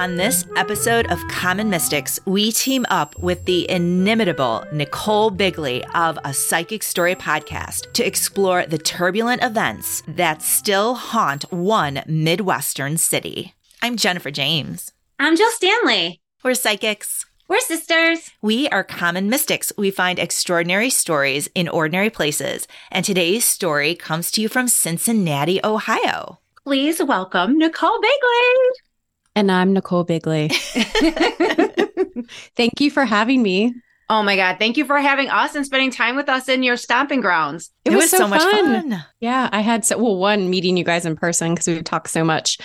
On this episode of Common Mystics, we team up with the inimitable Nicole Bigley of A Psychic Story podcast to explore the turbulent events that still haunt one Midwestern city. I'm Jennifer James. I'm Jill Stanley. We're psychics. We're sisters. We are Common Mystics. We find extraordinary stories in ordinary places. And today's story comes to you from Cincinnati, Ohio. Please welcome Nicole Bigley. And I'm Nicole Bigley. Thank you for having me. Oh my God. Thank you for having us and spending time with us in your stomping grounds. It was so much fun. Yeah, I had one, meeting you guys in person because we talk so much,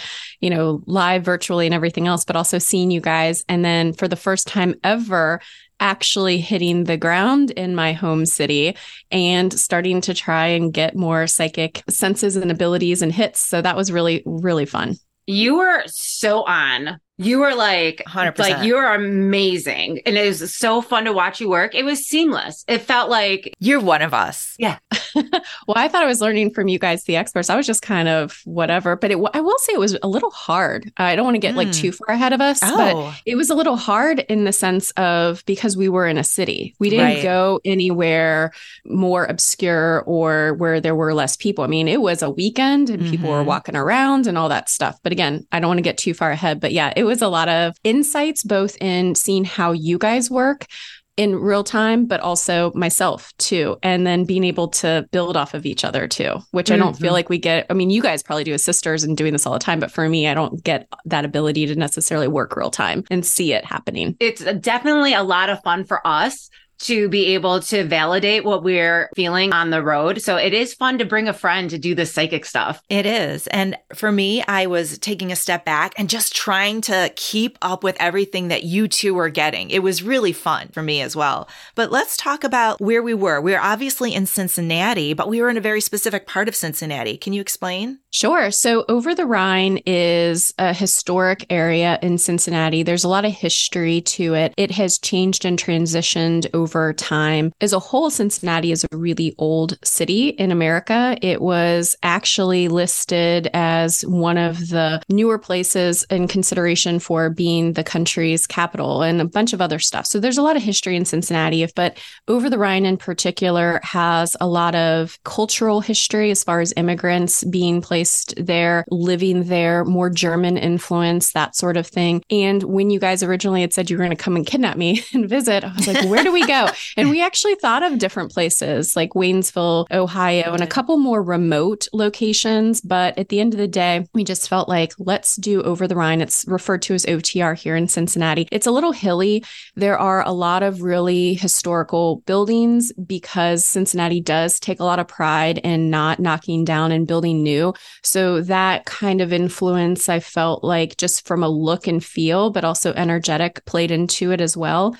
live, virtually and everything else, but also seeing you guys. And then for the first time ever, actually hitting the ground in my home city and starting to try and get more psychic senses and abilities and hits. So that was really, really fun. You were so on. You were like 100%. Like you are amazing. And it was so fun to watch you work. It was seamless. It felt like you're one of us. Yeah. Well, I thought I was learning from you guys, the experts. I was just kind of whatever, but I will say it was a little hard. I don't want to get too far ahead of us, but it was a little hard in the sense of because we were in a city. We didn't go anywhere more obscure or where there were less people. I mean, it was a weekend and people were walking around and all that stuff. But again, I don't want to get too far ahead, but yeah, it was a lot of insights, both in seeing how you guys work in real time, but also myself too. And then being able to build off of each other too, which I don't feel like we get. I mean, you guys probably do as sisters and doing this all the time, but for me, I don't get that ability to necessarily work real time and see it happening. It's definitely a lot of fun for us to be able to validate what we're feeling on the road. So it is fun to bring a friend to do the psychic stuff. It is. And for me, I was taking a step back and just trying to keep up with everything that you two were getting. It was really fun for me as well. But let's talk about where we were. We were obviously in Cincinnati, but we were in a very specific part of Cincinnati. Can you explain? Sure. So Over the Rhine is a historic area in Cincinnati. There's a lot of history to it. It has changed and transitioned over time. As a whole, Cincinnati is a really old city in America. It was actually listed as one of the newer places in consideration for being the country's capital and a bunch of other stuff. So there's a lot of history in Cincinnati, but Over the Rhine in particular has a lot of cultural history as far as immigrants being placed there, living there, more German influence, that sort of thing. And when you guys originally had said you were going to come and kidnap me and visit, I was like, where do we go? And we actually thought of different places like Waynesville, Ohio, and a couple more remote locations. But at the end of the day, we just felt like, let's do Over the Rhine. It's referred to as OTR here in Cincinnati. It's a little hilly. There are a lot of really historical buildings because Cincinnati does take a lot of pride in not knocking down and building new. So that kind of influence, I felt like just from a look and feel, but also energetic played into it as well.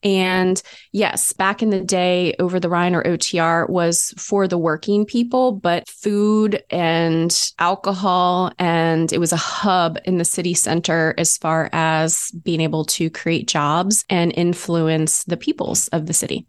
And yes, back in the day, Over the Rhine or OTR was for the working people, but food and alcohol, and it was a hub in the city center as far as being able to create jobs and influence the peoples of the city.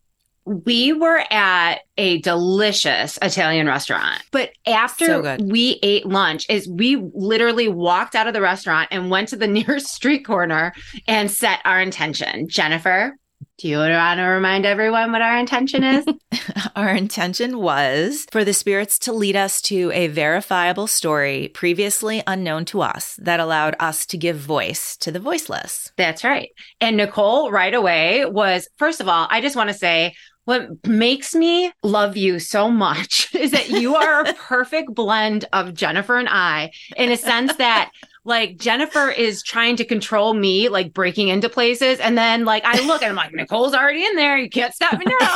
We were at a delicious Italian restaurant, but after we ate lunch, we literally walked out of the restaurant and went to the nearest street corner and set our intention. Jennifer, do you want to remind everyone what our intention is? Our intention was for the spirits to lead us to a verifiable story previously unknown to us that allowed us to give voice to the voiceless. That's right. And Nicole right away was, first of all, I just want to say, what makes me love you so much is that you are a perfect blend of Jennifer and I, in a sense that like Jennifer is trying to control me, like breaking into places. And then like I look and I'm like, Nicole's already in there. You can't stop me now.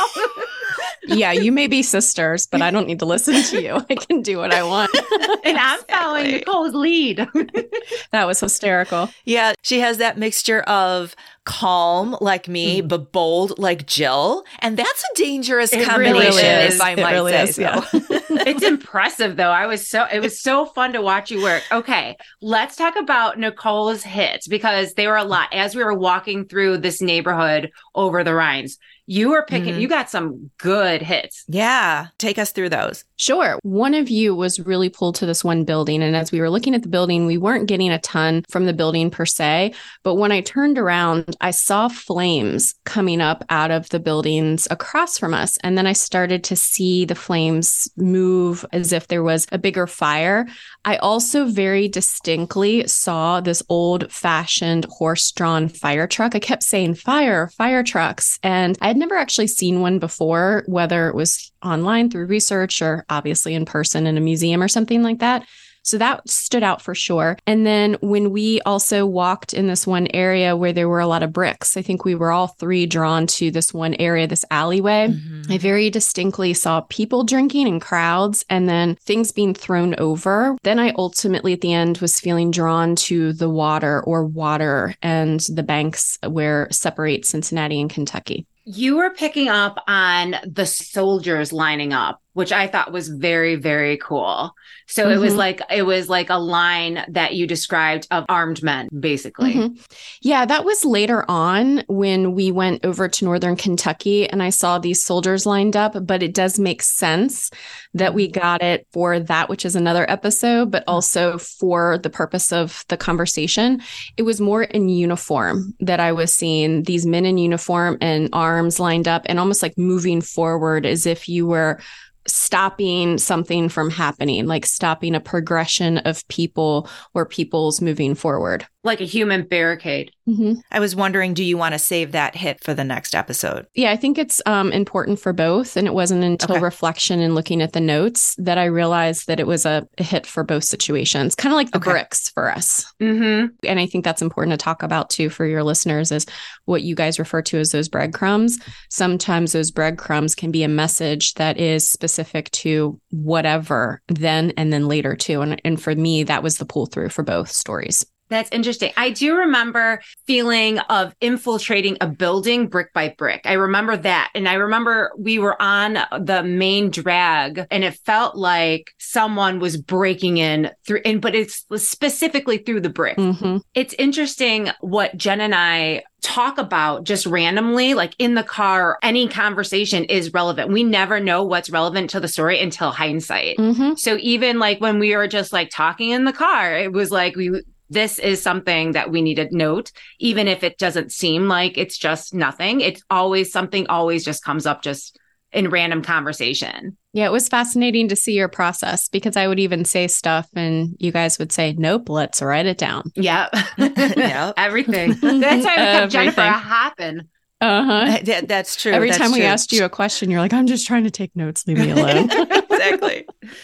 Yeah, you may be sisters, but I don't need to listen to you. I can do what I want. And I'm following Nicole's lead. That was hysterical. Yeah, she has that mixture of calm like me, but bold like Jill. And that's a dangerous combination, if I might say so. Yeah. It's impressive, though. It was so fun to watch you work. Okay, let's talk about Nicole's hits because they were a lot. As we were walking through this neighborhood Over the Rhines, you were picking, you got some good hits. Yeah. Take us through those. Sure. One of you was really pulled to this one building. And as we were looking at the building, we weren't getting a ton from the building per se. But when I turned around, I saw flames coming up out of the buildings across from us. And then I started to see the flames move as if there was a bigger fire. I also very distinctly saw this old-fashioned horse-drawn fire truck. I kept saying, fire trucks. And I had never actually seen one before, whether it was online through research or obviously in person in a museum or something like that. So that stood out for sure. And then when we also walked in this one area where there were a lot of bricks, I think we were all three drawn to this one area, this alleyway. Mm-hmm. I very distinctly saw people drinking in crowds and then things being thrown over. Then I ultimately at the end was feeling drawn to the water and the banks where separate Cincinnati and Kentucky. You were picking up on the soldiers lining up, which I thought was very, very cool. So mm-hmm. it was like a line that you described of armed men, basically. Mm-hmm. Yeah, that was later on when we went over to Northern Kentucky and I saw these soldiers lined up, but it does make sense that we got it for that, which is another episode, but also for the purpose of the conversation. It was more in uniform that I was seeing these men in uniform and arms lined up and almost like moving forward as if you were stopping something from happening, like stopping a progression of people or people's moving forward. Like a human barricade. Mm-hmm. I was wondering, do you want to save that hit for the next episode? Yeah, I think it's important for both. And it wasn't until reflection and looking at the notes that I realized that it was a hit for both situations, kind of like the bricks for us. Mm-hmm. And I think that's important to talk about too for your listeners is what you guys refer to as those breadcrumbs. Sometimes those breadcrumbs can be a message that is specific to whatever then and then later too. And for me, that was the pull through for both stories. That's interesting. I do remember feeling of infiltrating a building brick by brick. I remember that. And I remember we were on the main drag and it felt like someone was breaking in through, but it's specifically through the brick. Mm-hmm. It's interesting what Jen and I talk about just randomly, like in the car, any conversation is relevant. We never know what's relevant to the story until hindsight. Mm-hmm. So even like when we were just like talking in the car, it was like this is something that we need to note, even if it doesn't seem like it's just nothing. It's always something always just comes up just in random conversation. Yeah, it was fascinating to see your process because I would even say stuff and you guys would say, nope, let's write it down. Yep. Yep. Everything. That's why we kept Jennifer hopping. Uh-huh. That's true. Every That's time true. we asked you a question, you're like, I'm just trying to take notes. Leave me alone. Exactly.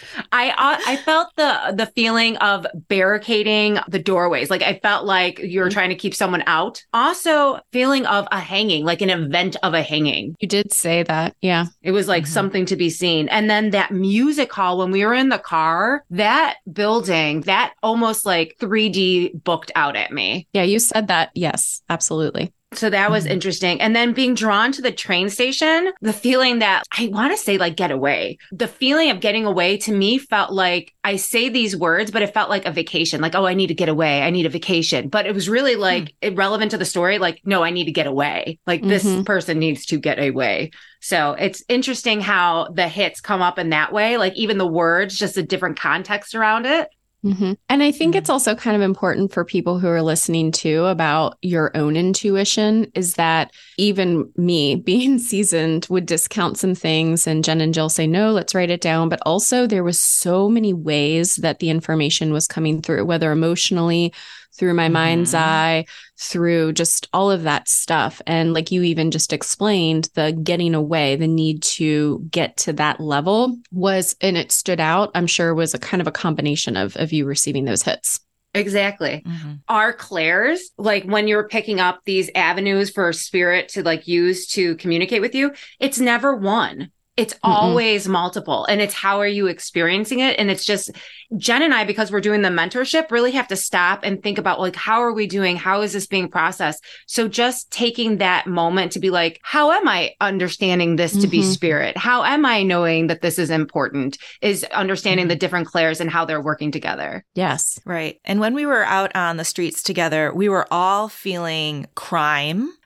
I felt the feeling of barricading the doorways. Like I felt like you were trying to keep someone out. Also feeling of a hanging, like an event of a hanging. You did say that. Yeah. It was like something to be seen. And then that music hall, when we were in the car, that building, that almost like 3D booked out at me. Yeah, you said that. Yes, absolutely. So that was interesting. And then being drawn to the train station, the feeling that I want to say like get away. The feeling of getting away to me felt like I say these words, but it felt like a vacation. Like, oh, I need to get away. I need a vacation. But it was really like irrelevant to the story. Like, no, I need to get away. Like this person needs to get away. So it's interesting how the hits come up in that way. Like even the words, just a different context around it. Mm-hmm. And I think it's also kind of important for people who are listening too about your own intuition is that even me being seasoned would discount some things and Jen and Jill say, no, let's write it down. But also there was so many ways that the information was coming through, whether emotionally, through my mind's eye, through just all of that stuff. And like you even just explained, the getting away, the need to get to that level was, and it stood out, I'm sure was a kind of a combination of you receiving those hits. Exactly. Our clairs, like when you're picking up these avenues for spirit to like use to communicate with you, it's never one. It's always multiple. And it's how are you experiencing it? And it's just Jen and I, because we're doing the mentorship, really have to stop and think about like, how are we doing? How is this being processed? So just taking that moment to be like, how am I understanding this to be spirit? How am I knowing that this is important? Is understanding the different clairs and how they're working together. Yes. Right. And when we were out on the streets together, we were all feeling crime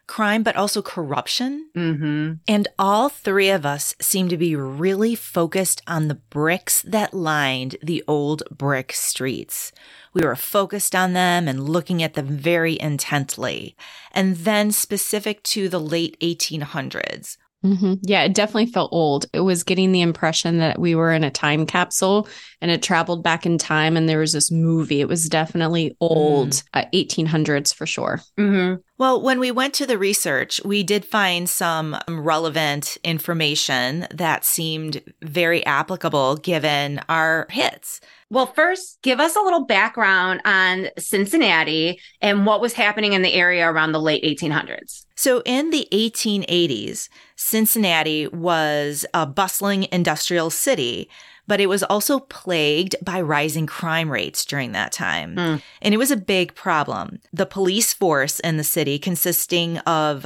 crime, but also corruption. Mm-hmm. And all three of us seem to be really focused on the bricks that lined the old brick streets. We were focused on them and looking at them very intently. And then specific to the late 1800s. Mm-hmm. Yeah, it definitely felt old. It was getting the impression that we were in a time capsule and it traveled back in time and there was this movie. It was definitely old, 1800s for sure. Mm-hmm. Well, when we went to the research, we did find some relevant information that seemed very applicable given our hits. Well, first, give us a little background on Cincinnati and what was happening in the area around the late 1800s. So in the 1880s, Cincinnati was a bustling industrial city, but it was also plagued by rising crime rates during that time. And it was a big problem. The police force in the city, consisting of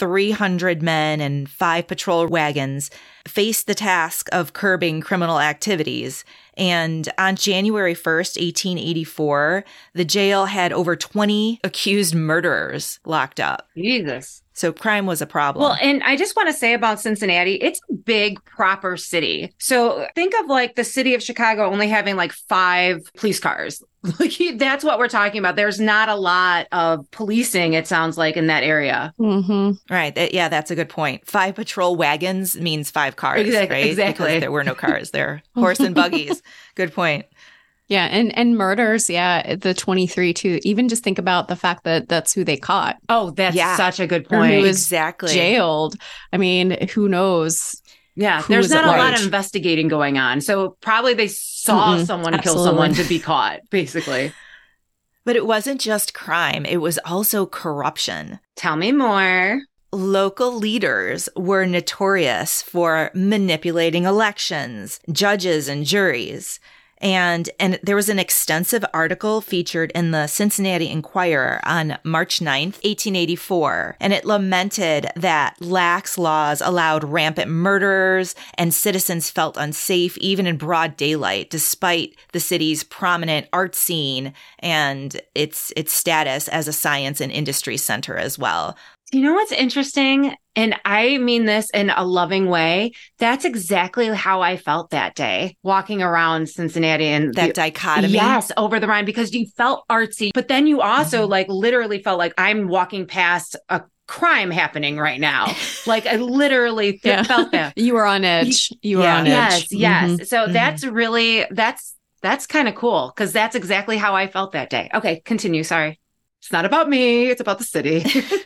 300 men and 5 patrol wagons, faced the task of curbing criminal activities. And on January 1st, 1884, the jail had over 20 accused murderers locked up. Jesus. So crime was a problem. Well, and I just want to say about Cincinnati, it's a big, proper city. So think of like the city of Chicago only having like 5 police cars. That's what we're talking about. There's not a lot of policing, it sounds like, in that area. Mm-hmm. Right. Yeah, that's a good point. 5 patrol wagons means 5 cars, Exactly. right? Exactly. Because there were no cars there. Horse and buggies. Good point. Yeah. And murders. Yeah. The 23 too. Even just think about the fact that that's who they caught. Oh, that's such a good Or point. who was Exactly. jailed. I mean, who knows? Yeah, Who there's was not at a lot large. of investigating going on. So probably they saw someone kill absolutely. someone to be caught, basically. But it wasn't just crime. It was also corruption. Tell me more. Local leaders were notorious for manipulating elections, judges, and juries. And there was an extensive article featured in the Cincinnati Enquirer on March 9th, 1884. And it lamented that lax laws allowed rampant murders and citizens felt unsafe even in broad daylight, despite the city's prominent art scene and its status as a science and industry center as well. You know what's interesting? And I mean this in a loving way. That's exactly how I felt that day, walking around Cincinnati and That dichotomy. Yes, over the Rhine, because you felt artsy, but then you also like literally felt like I'm walking past a crime happening right now. Like I literally felt that. You were on edge. You were on edge. Yes. So that's really, that's kind of cool because that's exactly how I felt that day. Okay, continue. Sorry. It's not about me. It's about the city.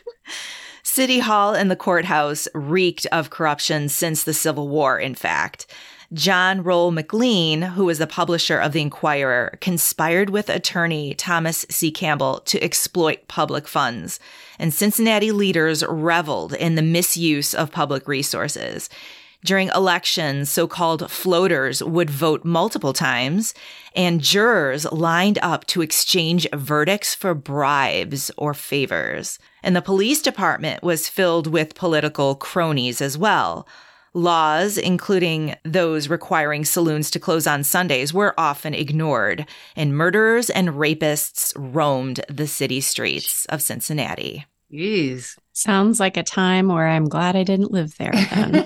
City Hall and the courthouse reeked of corruption since the Civil War, in fact. John Roll McLean, who was the publisher of the Enquirer, conspired with attorney Thomas C. Campbell to exploit public funds. And Cincinnati leaders reveled in the misuse of public resources. During elections, so-called floaters would vote multiple times, and jurors lined up to exchange verdicts for bribes or favors. And the police department was filled with political cronies as well. Laws, including those requiring saloons to close on Sundays, were often ignored, and murderers and rapists roamed the city streets of Cincinnati. Jeez. Sounds like a time where I'm glad I didn't live there then.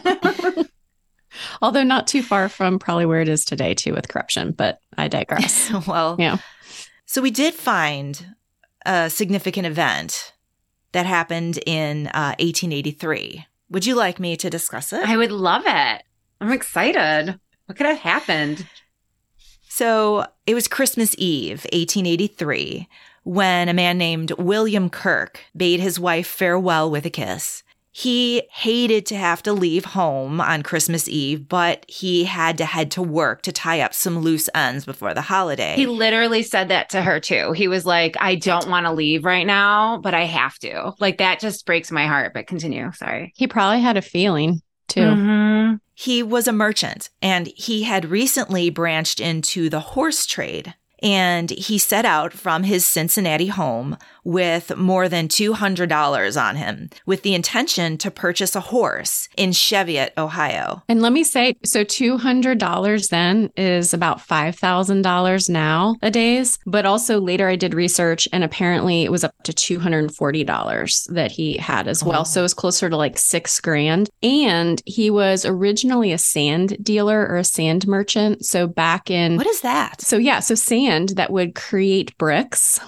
Although not too far from probably where it is today too with corruption, but I digress. Well, yeah. So we did find a significant event that happened in 1883. Would you like me to discuss it? I would love it. I'm excited. What could have happened? So it was Christmas Eve, 1883, when a man named William Kirk bade his wife farewell with a kiss. He hated to have to leave home on Christmas Eve, but he had to head to work to tie up some loose ends before the holiday. He literally said that to her too. He was like, I don't want to leave right now, but I have to. Like that just breaks my heart, but continue. Sorry. He probably had a feeling too. He was a merchant and he had recently branched into the horse trade. And he set out from his Cincinnati home with more than $200 on him, with the intention to purchase a horse in Cheviot, Ohio. And let me say, so $200 then is about $5,000 nowadays. But also later I did research and apparently it was up to $240 that he had as well. So it was closer to like $6,000. And he was originally a sand dealer or a sand merchant. So back in... What is that? So sand that would create bricks.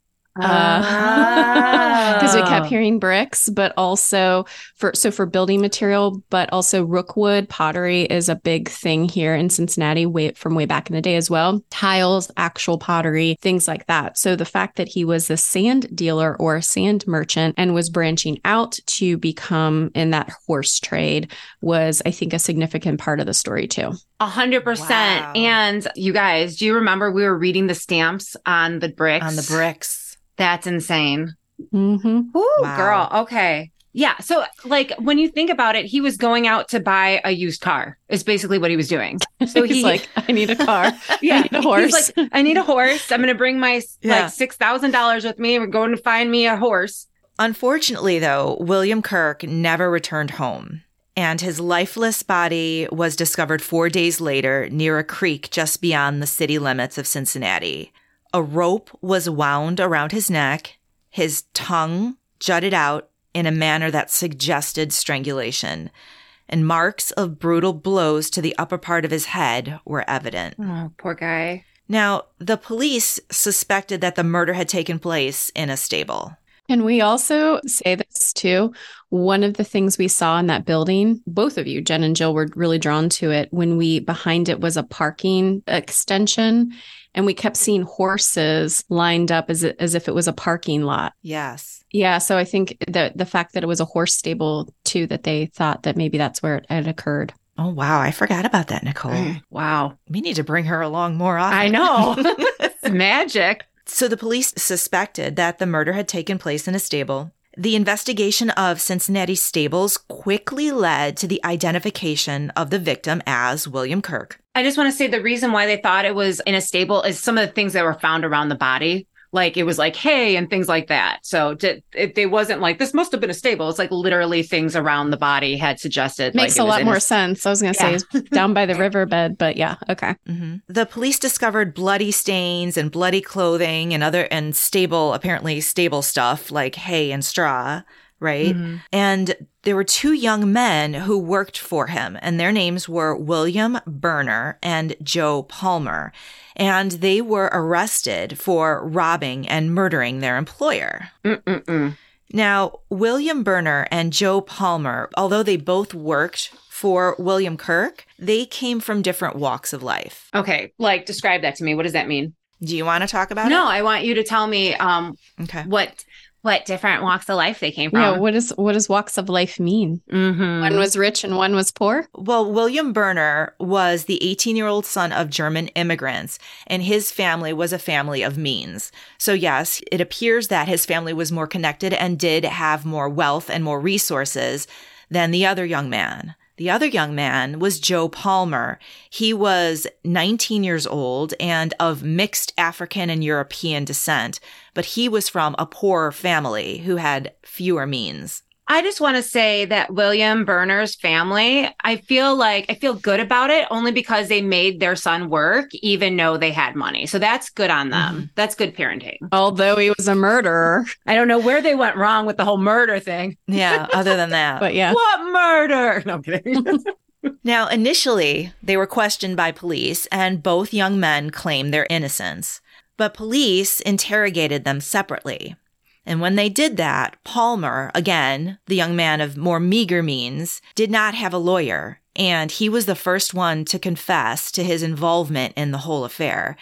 Because we kept hearing bricks, but also for building material, but also rookwood pottery is a big thing here in Cincinnati from way back in the day as well. Tiles, actual pottery, things like that. So the fact that he was a sand dealer or a sand merchant and was branching out to become in that horse trade was, I think, a significant part of the story too. 100%. Wow. And you guys, do you remember we were reading the stamps on the bricks? On the bricks. That's insane. Mm-hmm. Ooh, Wow. girl. Okay. Yeah. So like when you think about it, he was going out to buy a used car is basically what he was doing. So He's like, I need a car. yeah, I need a horse. He's like, I need a horse. I'm going to bring my Yeah. like $6,000 with me. We're going to find me a horse. Unfortunately, though, William Kirk never returned home, and his lifeless body was discovered 4 days later near a creek just beyond the city limits of Cincinnati. A rope was wound around his neck. His tongue jutted out in a manner that suggested strangulation, and marks of brutal blows to the upper part of his head were evident. Oh, poor guy. Now, the police suspected that the murder had taken place in a stable. Can we also say this too? One of the things we saw in that building, both of you, Jen and Jill, were really drawn to it when behind it was a parking extension. And we kept seeing horses lined up as if it was a parking lot. Yes. Yeah. So I think that the fact that it was a horse stable too, that they thought that maybe that's where it had occurred. Oh, wow. I forgot about that, Nicole. Wow. We need to bring her along more often. I know. It's magic. So the police suspected that the murder had taken place in a stable. The investigation of Cincinnati stables quickly led to the identification of the victim as William Kirk. I just want to say the reason why they thought it was in a stable is some of the things that were found around the body. Like it was like hay and things like that. So they wasn't like, this must have been a stable. It's like literally things around the body had suggested. Makes a lot more sense. I was going to say it's down by the riverbed, but yeah. Okay. Mm-hmm. The police discovered bloody stains and bloody clothing and apparently stable stuff like hay and straw. Right. Mm-hmm. And there were two young men who worked for him, and their names were William Berner and Joe Palmer. And they were arrested for robbing and murdering their employer. Mm-mm-mm. Now, William Berner and Joe Palmer, although they both worked for William Kirk, they came from different walks of life. Okay. Like describe that to me. What does that mean? Do you want to talk about it? No, I want you to tell me Okay. what different walks of life they came from. Yeah. What does walks of life mean? Mm-hmm. One was rich and one was poor? Well, William Berner was the 18-year-old son of German immigrants, and his family was a family of means. So yes, it appears that his family was more connected and did have more wealth and more resources than the other young man. The other young man was Joe Palmer. He was 19 years old and of mixed African and European descent, but he was from a poorer family who had fewer means. I just want to say that William Berner's family, I feel good about it only because they made their son work, even though they had money. So that's good on them. Mm-hmm. That's good parenting. Although he was a murderer. I don't know where they went wrong with the whole murder thing. Yeah, other than that. But yeah. What murder? No, I'm kidding. Now, initially, they were questioned by police, and both young men claimed their innocence. But police interrogated them separately. And when they did that, Palmer, again, the young man of more meager means, did not have a lawyer, and he was the first one to confess to his involvement in the whole affair.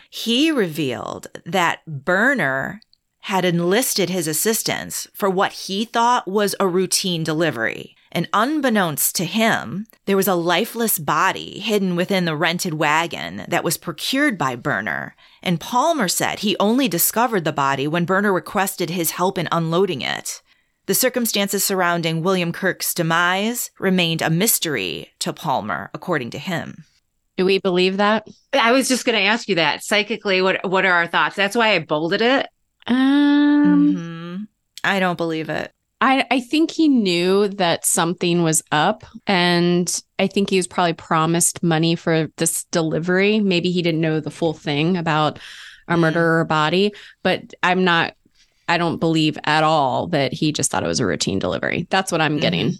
He revealed that Berner had enlisted his assistance for what he thought was a routine delivery. And unbeknownst to him, there was a lifeless body hidden within the rented wagon that was procured by Berner. And Palmer said he only discovered the body when Berner requested his help in unloading it. The circumstances surrounding William Kirk's demise remained a mystery to Palmer, according to him. Do we believe that? I was just going to ask you that. Psychically, what are our thoughts? That's why I bolded it. I don't believe it. I think he knew that something was up, and I think he was probably promised money for this delivery. Maybe he didn't know the full thing about a murderer body, but I don't believe at all that he just thought it was a routine delivery. That's what I'm getting.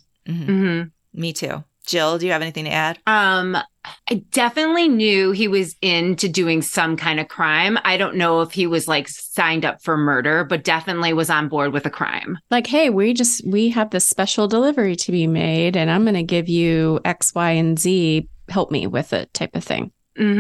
Me too. Jill, do you have anything to add? I definitely knew he was into doing some kind of crime. I don't know if he was like signed up for murder, but definitely was on board with a crime. Like, hey, we have this special delivery to be made, and I'm going to give you X, Y, and Z. Help me with it, type of thing.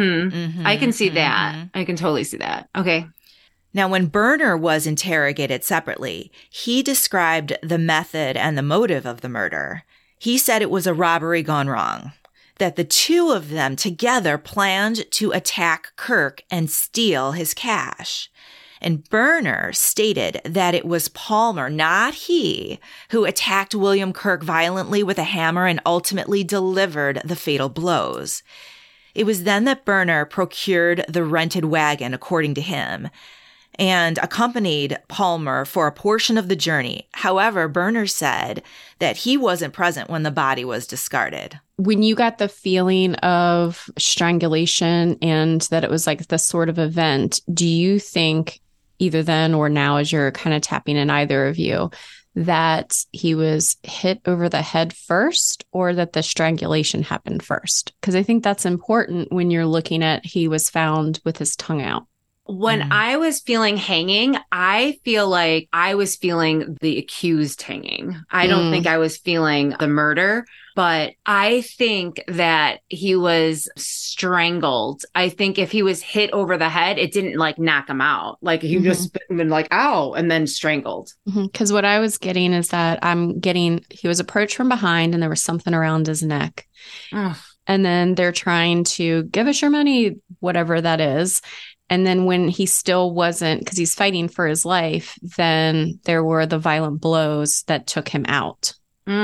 I can see that. I can totally see that. Okay. Now, when Berner was interrogated separately, he described the method and the motive of the murder. He said it was a robbery gone wrong, that the two of them together planned to attack Kirk and steal his cash. And Berner stated that it was Palmer, not he, who attacked William Kirk violently with a hammer and ultimately delivered the fatal blows. It was then that Berner procured the rented wagon, according to him, and accompanied Palmer for a portion of the journey. However, Berner said that he wasn't present when the body was discarded. When you got the feeling of strangulation and that it was like this sort of event, do you think either then or now, as you're kind of tapping in either of you, that he was hit over the head first or that the strangulation happened first? Because I think that's important when you're looking at he was found with his tongue out. When I was feeling hanging, I feel like I was feeling the accused hanging. I don't think I was feeling the murder, but I think that he was strangled. I think if he was hit over the head, it didn't like knock him out. Like he just been like, ow, and then strangled. Because what I was getting is that he was approached from behind and there was something around his neck. And then they're trying to give us your money, whatever that is. And then when he still wasn't, because he's fighting for his life, then there were the violent blows that took him out,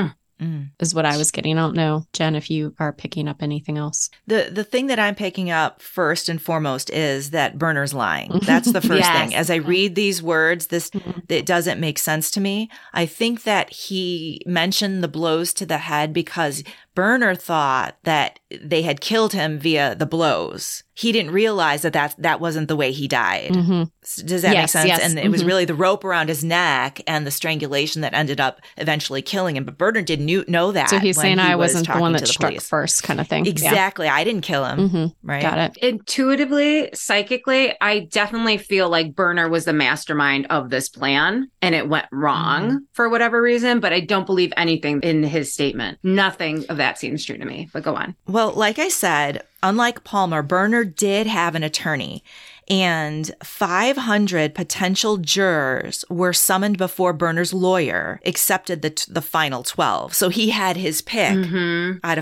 is what I was getting. I don't know, Jen, if you are picking up anything else. The thing that I'm picking up first and foremost is that Berner's lying. That's the first thing. As I read these words, it doesn't make sense to me. I think that he mentioned the blows to the head because Berner thought that they had killed him via the blows. He didn't realize that wasn't the way he died. Does that make sense? Yes. And it was really the rope around his neck and the strangulation that ended up eventually killing him. But Berner didn't know that. So he's saying I wasn't the one that struck police first kind of thing. Exactly. I didn't kill him. Right. Got it. Intuitively, psychically, I definitely feel like Berner was the mastermind of this plan and it went wrong for whatever reason, but I don't believe anything in his statement. Nothing of that seems true to me, but go on. Well, like I said, unlike Palmer, Berner did have an attorney, and 500 potential jurors were summoned before Berner's lawyer accepted the final 12. So he had his pick out of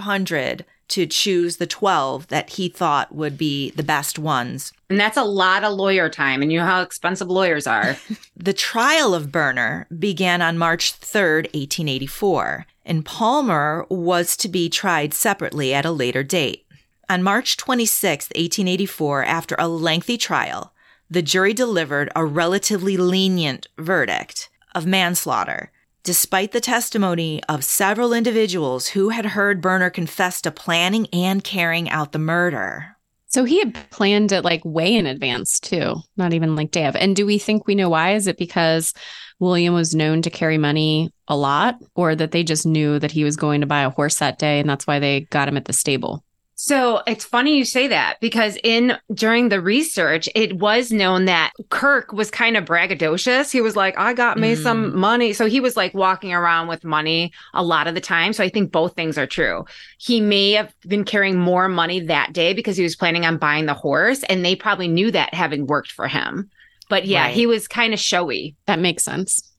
500 to choose the 12 that he thought would be the best ones. And that's a lot of lawyer time, and you know how expensive lawyers are. The trial of Berner began on March 3rd, 1884, and Palmer was to be tried separately at a later date. On March 26, 1884, after a lengthy trial, the jury delivered a relatively lenient verdict of manslaughter, despite the testimony of several individuals who had heard Berner confess to planning and carrying out the murder. So he had planned it like way in advance too, not even like day of. And do we think we know why? Is it because William was known to carry money a lot, or that they just knew that he was going to buy a horse that day and that's why they got him at the stable? So it's funny you say that because during the research, it was known that Kirk was kind of braggadocious. He was like, I got me some money. So he was like walking around with money a lot of the time. So I think both things are true. He may have been carrying more money that day because he was planning on buying the horse. And they probably knew that having worked for him. But yeah, He was kind of showy. That makes sense.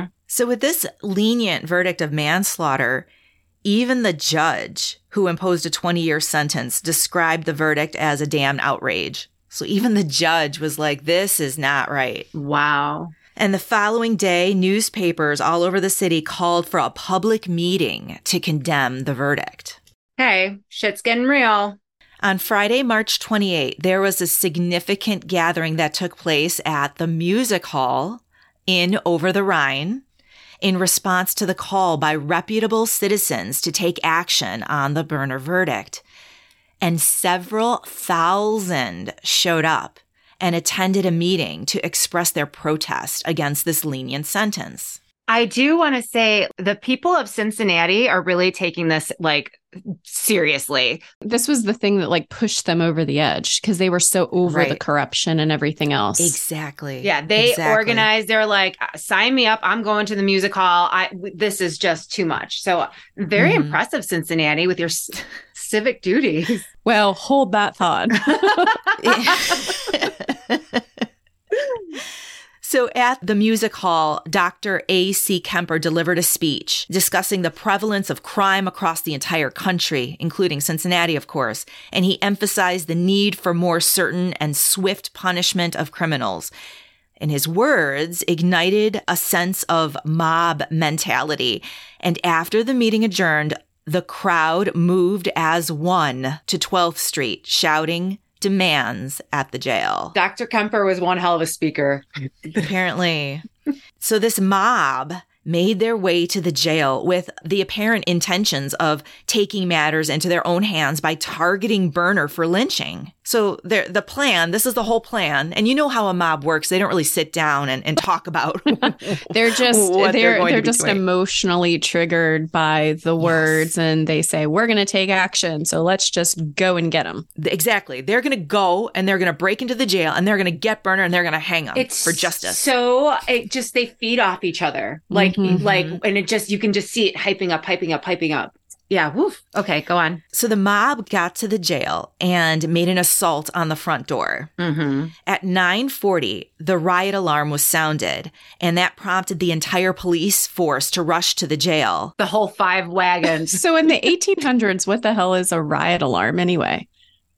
So with this lenient verdict of manslaughter, even the judge who imposed a 20-year sentence described the verdict as a damn outrage. So even the judge was like, this is not right. Wow. And the following day, newspapers all over the city called for a public meeting to condemn the verdict. Hey, shit's getting real. On Friday, March 28, there was a significant gathering that took place at the Music Hall in Over the Rhine in response to the call by reputable citizens to take action on the Berner verdict. And several thousand showed up and attended a meeting to express their protest against this lenient sentence. I do want to say the people of Cincinnati are really taking this like seriously. This was the thing that like pushed them over the edge because they were so over the corruption and everything else. Exactly. Yeah, they organized. They're like, sign me up. I'm going to the music hall. This is just too much. So very impressive, Cincinnati, with your civic duties. Well, hold that thought. So at the music hall, Dr. A.C. Kemper delivered a speech discussing the prevalence of crime across the entire country, including Cincinnati, of course, and he emphasized the need for more certain and swift punishment of criminals. And his words ignited a sense of mob mentality. And after the meeting adjourned, the crowd moved as one to 12th Street, shouting demands at the jail. Dr. Kemper was one hell of a speaker. Apparently. So this mob made their way to the jail with the apparent intentions of taking matters into their own hands by targeting Berner for lynching. So the plan, this is the whole plan. And you know how a mob works. They don't really sit down and talk about they're just doing. Emotionally triggered by the words and they say, we're going to take action. So let's just go and get them. Exactly. They're going to go and they're going to break into the jail and they're going to get Berner and they're going to hang him for justice. So they feed off each other. And it just, you can just see it hyping up. Yeah. Woof. Okay, go on. So the mob got to the jail and made an assault on the front door. At 9:40, the riot alarm was sounded, and that prompted the entire police force to rush to the jail. The whole 5 wagons. So in the 1800s, what the hell is a riot alarm anyway?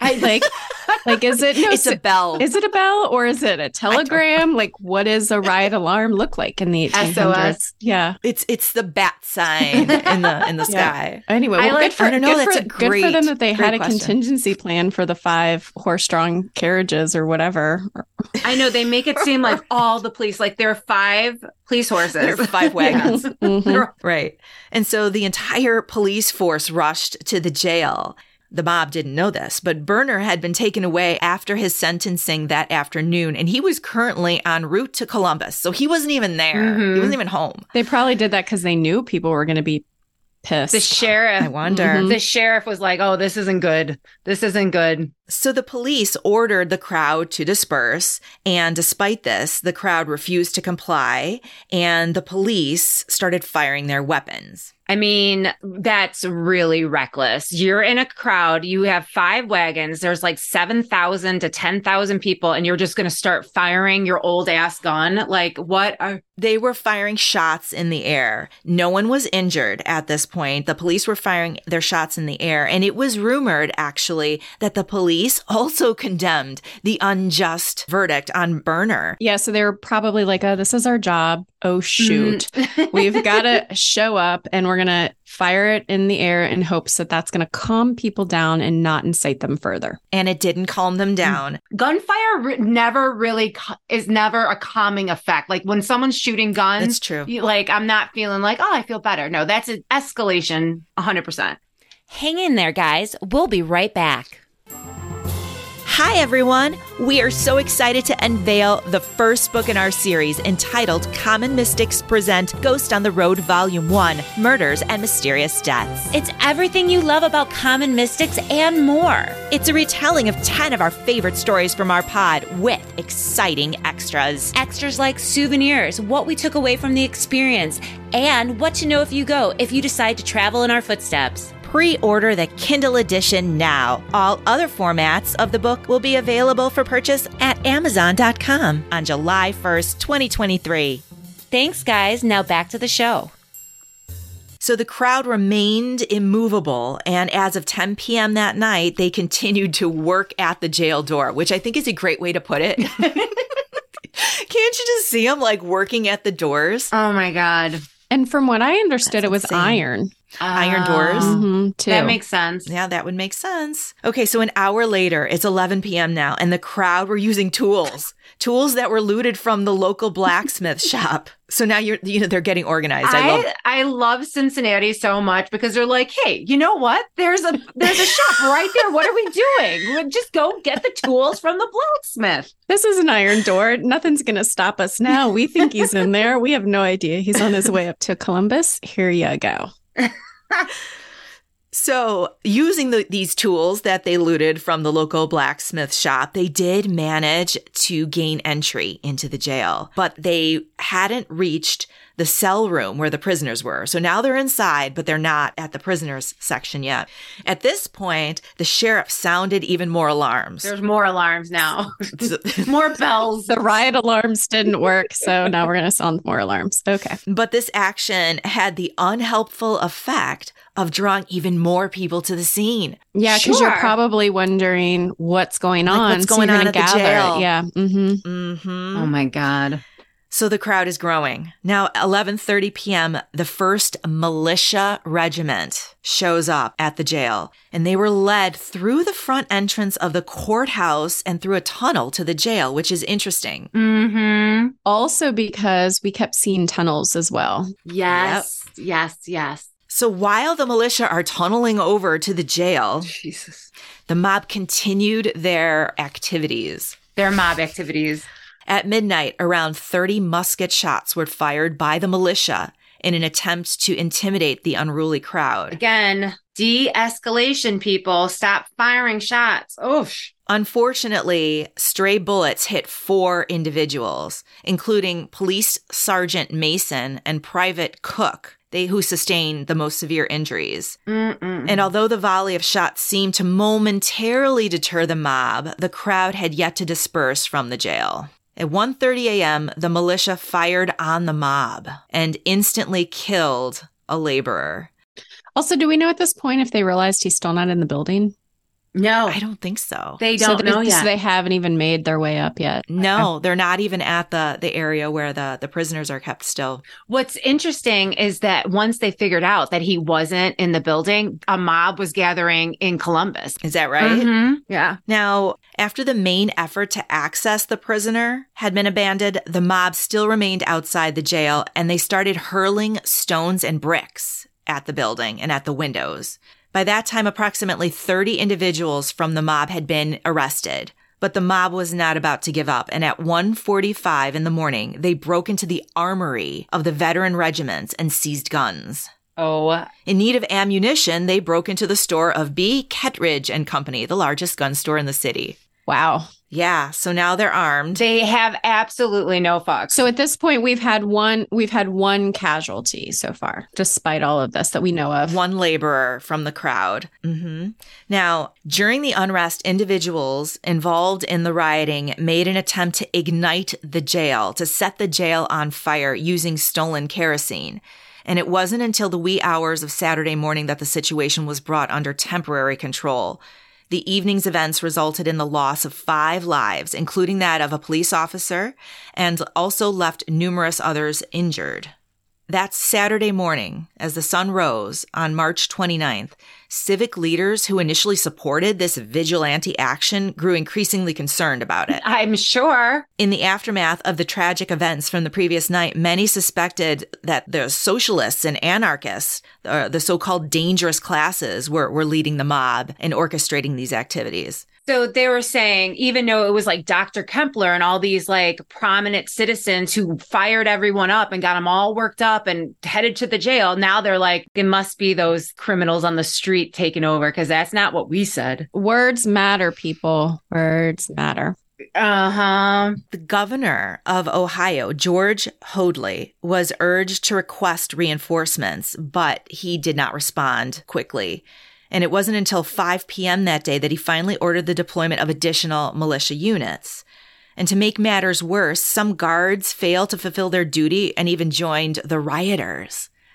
Is it? No, it's a bell. Is it a bell or is it a telegram? Like, what does a riot alarm look like in the 1800s? SOS. Yeah, it's the bat sign in the sky. Anyway, good for them that they had a question. contingency plan for the 5 horse-drawn carriages or whatever. I know they make it seem like all the police, like there are 5 police horses, there are 5 wagons, Mm-hmm. right? And so the entire police force rushed to the jail. The mob didn't know this, but Berner had been taken away after his sentencing that afternoon, and he was currently en route to Columbus. So he wasn't even there. He wasn't even home. They probably did that because they knew people were going to be pissed. The sheriff. I wonder. The sheriff was like, oh, this isn't good. This isn't good. So the police ordered the crowd to disperse, and despite this, the crowd refused to comply, and the police started firing their weapons. I mean, that's really reckless. You're in a crowd, you have 5 wagons, there's like 7,000 to 10,000 people, and you're just going to start firing your old ass gun. Like, what are... They were firing shots in the air. No one was injured at this point. The police were firing their shots in the air, and it was rumored, actually, that the police also condemned the unjust verdict on Berner. Yeah, so they were probably like, oh, this is our job. Oh, shoot. We've got to show up and we're going to fire it in the air in hopes that that's going to calm people down and not incite them further. And it didn't calm them down. Gunfire never really is never a calming effect. Like when someone's shooting guns, it's true. I'm not feeling like, oh, I feel better. No, that's an escalation 100%. Hang in there, guys. We'll be right back. Hi, everyone. We are so excited to unveil the first book in our series entitled Common Mystics Present Ghost on the Road Volume 1, Murders and Mysterious Deaths. It's everything you love about Common Mystics and more. It's a retelling of 10 of our favorite stories from our pod with exciting extras. Extras like souvenirs, what we took away from the experience, and what to know if you go if you decide to travel in our footsteps. Pre-order the Kindle edition now. All other formats of the book will be available for purchase at Amazon.com on July 1st, 2023. Thanks, guys. Now back to the show. So the crowd remained immovable, and as of 10 p.m. that night, they continued to work at the jail door, which I think is a great way to put it. Can't you just see them like working at the doors? Oh my God. And from what I understood, it was insane. iron. Iron doors. Too. That makes sense. Yeah, that would make sense. Okay, so an hour later, it's 11 p.m. now, and the crowd were using tools that were looted from the local blacksmith shop. So now they're getting organized. I love Cincinnati so much because they're like, hey, you know what? There's a shop right there. What are we doing? We'll just go get the tools from the blacksmith. This is an iron door. Nothing's going to stop us now. We think he's in there. We have no idea. He's on his way up to Columbus. Here you go. So using these tools that they looted from the local blacksmith shop, they did manage to gain entry into the jail, but they hadn't reached the cell room where the prisoners were. So now they're inside, but they're not at the prisoners section yet. At this point, the sheriff sounded even more alarms. There's more alarms now. More bells. The riot alarms didn't work, so now we're going to sound more alarms. Okay. But this action had the unhelpful effect of drawing even more people to the scene. Yeah, because you're probably wondering what's going on. What's going on at the jail? Yeah. Oh my God. So the crowd is growing. Now, 11:30 p.m., the 1st Militia Regiment shows up at the jail, and they were led through the front entrance of the courthouse and through a tunnel to the jail, which is interesting. Also because we kept seeing tunnels as well. Yes. Yep. Yes. So while the militia are tunneling over to the jail, Jesus, the mob continued their activities. Their mob activities. At midnight, around 30 musket shots were fired by the militia in an attempt to intimidate the unruly crowd. Again, de-escalation, people. Stop firing shots. Oof. Unfortunately, stray bullets hit 4 individuals, including Police Sergeant Mason and Private Cook, who sustained the most severe injuries. And although the volley of shots seemed to momentarily deter the mob, the crowd had yet to disperse from the jail. At 1:30 a.m., the militia fired on the mob and instantly killed a laborer. Also, do we know at this point if they realized he's still not in the building? No. I don't think so. They don't know yet. So they haven't even made their way up yet. No, they're not even at the area where the prisoners are kept still. What's interesting is that once they figured out that he wasn't in the building, a mob was gathering in Columbus. Is that right? Yeah. Now, after the main effort to access the prisoner had been abandoned, the mob still remained outside the jail, and they started hurling stones and bricks at the building and at the windows. By that time, approximately 30 individuals from the mob had been arrested, but the mob was not about to give up. And at 1:45 in the morning, they broke into the armory of the veteran regiments and seized guns. Oh. In need of ammunition, they broke into the store of B. Kettridge and Company, the largest gun store in the city. Wow. Yeah, so now they're armed. They have absolutely no fucks. So at this point, we've had one casualty so far, despite all of this that we know of. One laborer from the crowd. Now, during the unrest, individuals involved in the rioting made an attempt to ignite the jail, to set the jail on fire using stolen kerosene. And it wasn't until the wee hours of Saturday morning that the situation was brought under temporary control. The evening's events resulted in the loss of 5 lives, including that of a police officer, and also left numerous others injured. That Saturday morning, as the sun rose on March 29th, civic leaders who initially supported this vigilante action grew increasingly concerned about it. I'm sure. In the aftermath of the tragic events from the previous night, many suspected that the socialists and anarchists, the so-called dangerous classes, were leading the mob and orchestrating these activities. So they were saying, even though it was like Dr. Kempler and all these like prominent citizens who fired everyone up and got them all worked up and headed to the jail, now they're like, it must be those criminals on the street taking over, because that's not what we said. Words matter, people. Words matter. The governor of Ohio, George Hoadley, was urged to request reinforcements, but he did not respond quickly. And it wasn't until 5 p.m. that day that he finally ordered the deployment of additional militia units. And to make matters worse, some guards failed to fulfill their duty and even joined the rioters.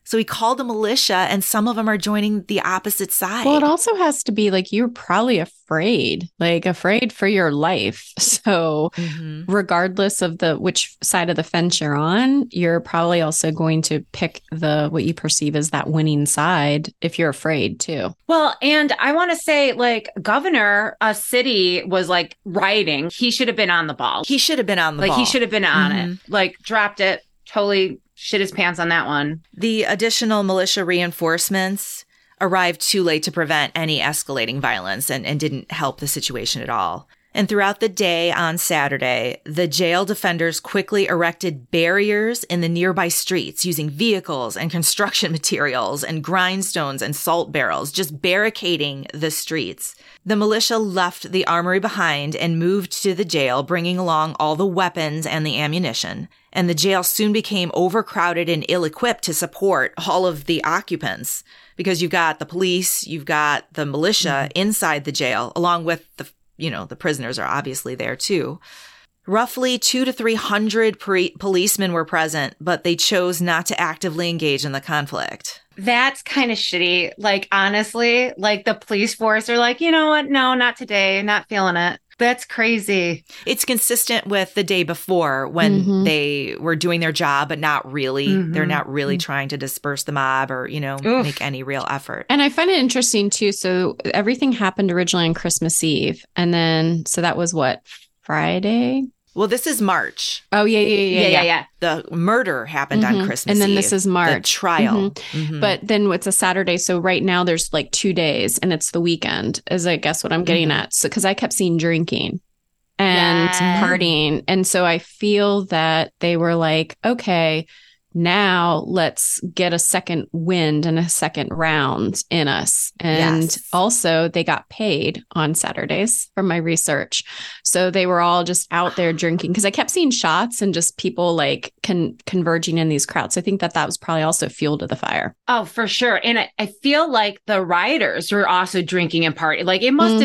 So he called the militia, and some of them are joining the opposite side. Well, it also has to be like you're probably afraid for your life. So regardless of which side of the fence you're on, you're probably also going to pick what you perceive as that winning side if you're afraid too. Well, and I want to say, like, Governor, a city was like rioting. He should have been on the ball. He should have been on the ball. He should have been on it. Like, dropped it, totally shit his pants on that one. The additional militia reinforcements arrived too late to prevent any escalating violence and didn't help the situation at all. And throughout the day on Saturday, the jail defenders quickly erected barriers in the nearby streets using vehicles and construction materials and grindstones and salt barrels, just barricading the streets. The militia left the armory behind and moved to the jail, bringing along all the weapons and the ammunition. And the jail soon became overcrowded and ill-equipped to support all of the occupants because you've got the police, you've got the militia inside the jail, along with the prisoners are obviously there too. Roughly 200 to 300 policemen were present, but they chose not to actively engage in the conflict. That's kind of shitty. Like, honestly, like the police force are like, you know what? No, not today. Not feeling it. That's crazy. It's consistent with the day before when they were doing their job, but not really. They're not really trying to disperse the mob or, make any real effort. And I find it interesting too. So everything happened originally on Christmas Eve. And then, so that was what, Friday? Well, this is March. Oh, yeah. The murder happened on Christmas And then Eve. this is March. The trial. But then it's a Saturday. So right now there's like 2 days and it's the weekend is I guess what I'm getting at. So, because I kept seeing drinking and partying. And so I feel that they were like, okay, now let's get a second wind and a second round in us. And also they got paid on Saturdays from my research. So they were all just out there drinking because I kept seeing shots and just people like converging in these crowds. I think that was probably also fuel to the fire. Oh, for sure. And I feel like the rioters were also drinking and partying. Like it must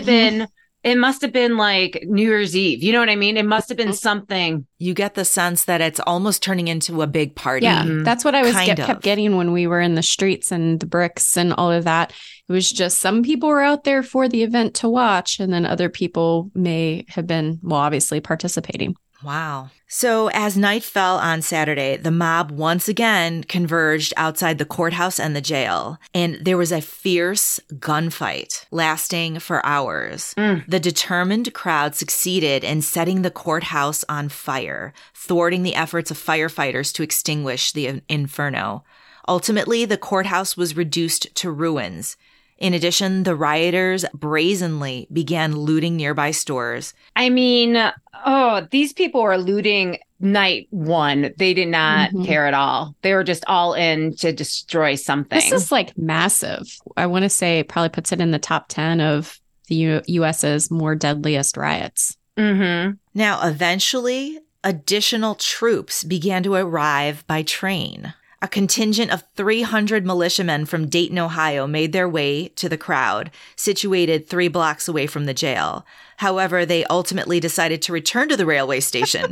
have been like New Year's Eve. You know what I mean? It must have been something. You get the sense that it's almost turning into a big party. Yeah, that's what I kept getting when we were in the streets and the bricks and all of that. It was just some people were out there for the event to watch, and then other people may have been, well, obviously participating. Wow. So as night fell on Saturday, the mob once again converged outside the courthouse and the jail, and there was a fierce gunfight lasting for hours. The determined crowd succeeded in setting the courthouse on fire, thwarting the efforts of firefighters to extinguish the inferno. Ultimately, the courthouse was reduced to ruins. In addition, the rioters brazenly began looting nearby stores. I mean, these people were looting night one. They did not care at all. They were just all in to destroy something. This is like massive. I want to say it probably puts it in the top 10 of the U.S.'s more deadliest riots. Now, eventually, additional troops began to arrive by train. A contingent of 300 militiamen from Dayton, Ohio made their way to the crowd, situated 3 blocks away from the jail. However, they ultimately decided to return to the railway station.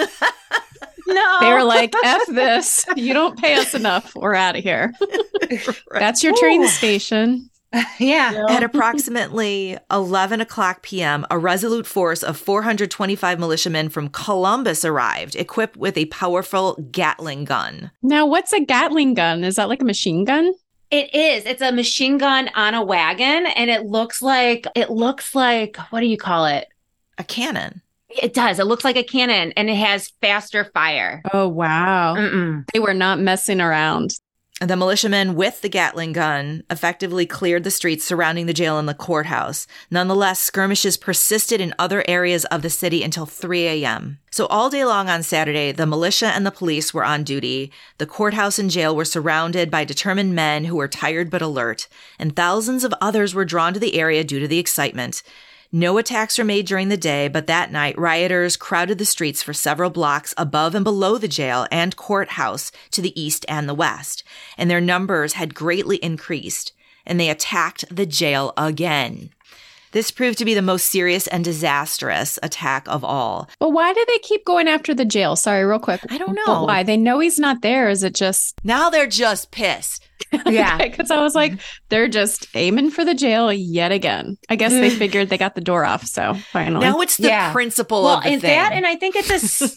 No. They were like, F this. You don't pay us enough. We're out of here. That's your train station. Yeah. At approximately 11 o'clock p.m., a resolute force of 425 militiamen from Columbus arrived, equipped with a powerful Gatling gun. Now, what's a Gatling gun? Is that like a machine gun? It is. It's a machine gun on a wagon, and it looks like, what do you call it? A cannon. It does. It looks like a cannon, and it has faster fire. Oh, wow. They were not messing around. The militiamen with the Gatling gun effectively cleared the streets surrounding the jail and the courthouse. Nonetheless, skirmishes persisted in other areas of the city until 3 a.m. So all day long on Saturday, the militia and the police were on duty. The courthouse and jail were surrounded by determined men who were tired but alert, and thousands of others were drawn to the area due to the excitement. No attacks were made during the day, but that night, rioters crowded the streets for several blocks above and below the jail and courthouse to the east and the west, and their numbers had greatly increased, and they attacked the jail again. This proved to be the most serious and disastrous attack of all. But why do they keep going after the jail? Sorry, real quick. I don't know. But why? They know he's not there. Is it just... Now they're just pissed. Yeah. Because I was like, they're just aiming for the jail yet again. I guess they figured they got the door off. So finally. Now it's the principle of the and thing. that, and I think it's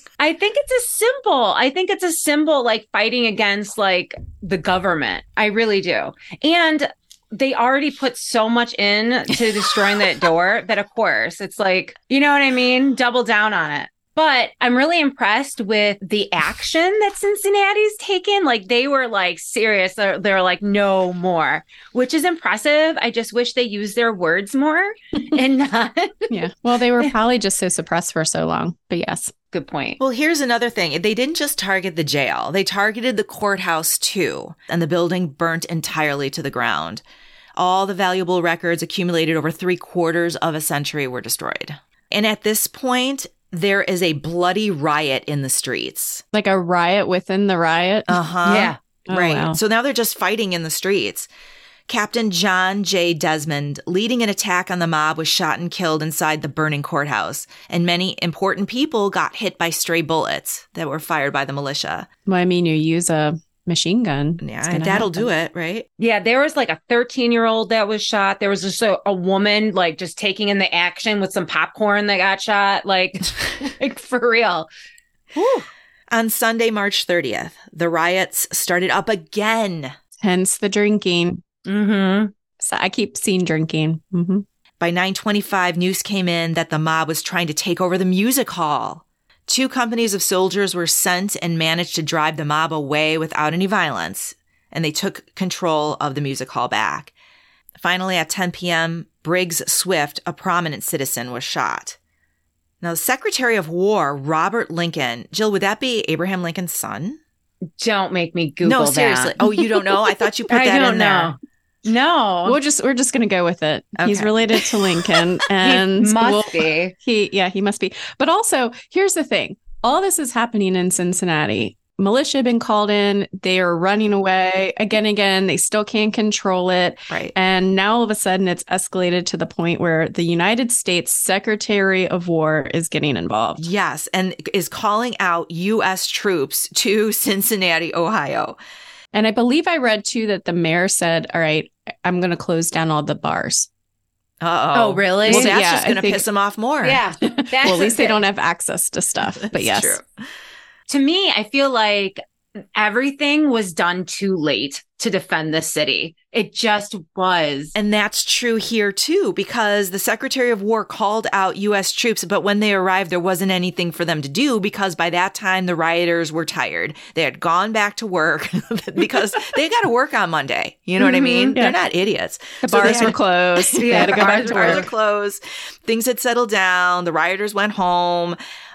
a symbol like fighting against like the government. I really do. And they already put so much in to destroying that door that of course it's like, you know what I mean? Double down on it. But I'm really impressed with the action that Cincinnati's taken. Like they were like serious. They're like, no more, which is impressive. I just wish they used their words more and not. Yeah. Well, they were probably just so suppressed for so long. But yes. Good point. Well, here's another thing. They didn't just target the jail. They targeted the courthouse too. And the building burnt entirely to the ground. All the valuable records accumulated over 3/4 of a century were destroyed. And at this point, there is a bloody riot in the streets. Like a riot within the riot? Uh-huh. Yeah. Right. Oh, wow. So now they're just fighting in the streets. Captain John J. Desmond, leading an attack on the mob, was shot and killed inside the burning courthouse. And many important people got hit by stray bullets that were fired by the militia. Well, I mean, you use a machine gun. Yeah, and that'll do it, right? Yeah, there was like a 13-year-old that was shot. There was just a woman like just taking in the action with some popcorn that got shot. Like for real. Whew. On Sunday, March 30th, the riots started up again. Hence the drinking. Mm-hmm. So I keep seeing drinking. Mm-hmm. By 9:25, news came in that the mob was trying to take over the music hall. 2 companies of soldiers were sent and managed to drive the mob away without any violence, and they took control of the music hall back. Finally, at 10 p.m., Briggs Swift, a prominent citizen, was shot. Now, the Secretary of War, Robert Lincoln, Jill, would that be Abraham Lincoln's son? Don't make me Google No, seriously. that. Oh, you don't know? I thought you put I that don't in know. there. No. We're just gonna go with it. He's Okay. related to Lincoln, and He must be. He must be. But also, here's the thing: all this is happening in Cincinnati. Militia have been called in. They are running away again. They still can't control it. Right. And now all of a sudden, it's escalated to the point where the United States Secretary of War is getting involved. Yes, and is calling out U.S. troops to Cincinnati, Ohio. And I believe I read too that the mayor said, "All right, I'm going to close down all the bars." Uh-oh. Oh, really? Well, that's Yeah, just going I to think- piss them off more. Yeah. Well, at least they don't have access to stuff. But That's yes. true. To me, I feel like everything was done too late to defend the city. It just was. And that's true here, too, because the Secretary of War called out U.S. troops, but when they arrived, there wasn't anything for them to do because by that time, the rioters were tired. They had gone back to work because they got to work on Monday. You know what I mean? Yeah. They're not idiots. The So they bars had- were closed. They Yeah, had to go back the to bars are work. closed. Things had settled down. The rioters went home.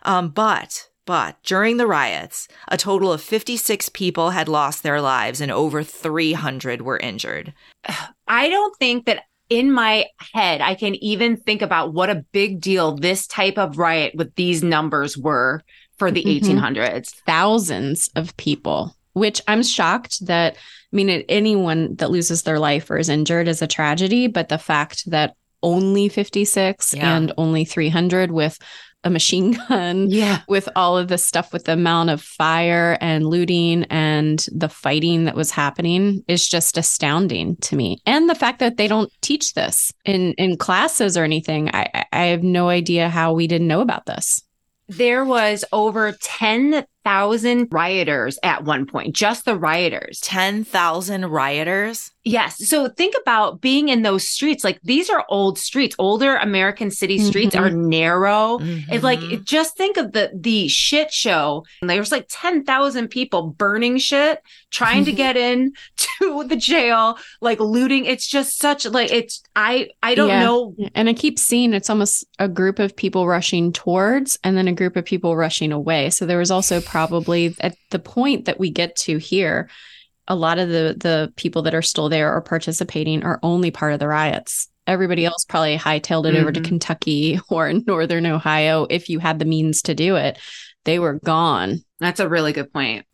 But during the riots, a total of 56 people had lost their lives and over 300 were injured. I don't think that in my head, I can even think about what a big deal this type of riot with these numbers were for the Mhm. 1800s. Thousands of people, which I'm shocked that, I mean, anyone that loses their life or is injured is a tragedy. But the fact that only 56 Yeah. and only 300 with a machine gun, Yeah. with all of this stuff, with the amount of fire and looting and the fighting that was happening is just astounding to me. And the fact that they don't teach this in classes or anything, I have no idea how we didn't know about this. There was over 10,000 rioters at one point, just the rioters. 10,000 rioters? Yes. So think about being in those streets. Like these are old streets. Older American city streets are narrow. It's like just think of the shit show. And there's like 10,000 people burning shit, trying to get in to the jail, like looting. It's just such like I don't Yeah. know. And I keep seeing it's almost a group of people rushing towards and then a group of people rushing away. So there was also probably at the point that we get to here, a lot of the people that are still there or participating are only part of the riots. Everybody else probably hightailed it over to Kentucky or Northern Ohio if you had the means to do it. They were gone. That's a really good point.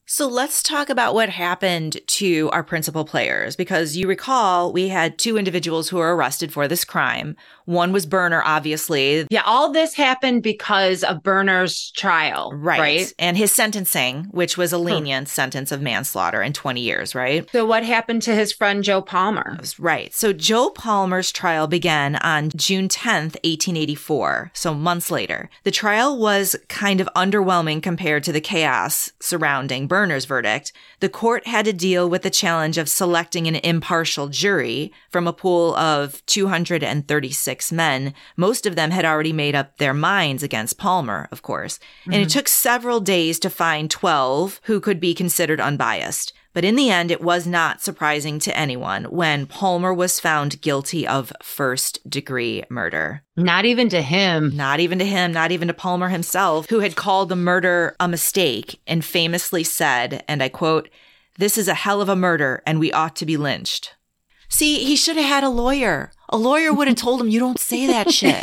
So let's talk about what happened to our principal players, because you recall we had two individuals who were arrested for this crime. One was Berner, obviously. Yeah, all this happened because of Berner's trial, right? And his sentencing, which was a lenient sentence of manslaughter and 20 years, right? So what happened to his friend Joe Palmer? Right. So Joe Palmer's trial began on June 10th, 1884, so months later. The trial was kind of underwhelming compared to the chaos surrounding Berner's verdict. The court had to deal with the challenge of selecting an impartial jury from a pool of 236 men. Most of them had already made up their minds against Palmer, of course. And it took several days to find 12 who could be considered unbiased. But in the end, it was not surprising to anyone when Palmer was found guilty of first-degree murder. Not even to him. Not even to him, not even to Palmer himself, who had called the murder a mistake and famously said, and I quote, "This is a hell of a murder and we ought to be lynched." See, he should have had a lawyer. A lawyer would have told him, you don't say that shit.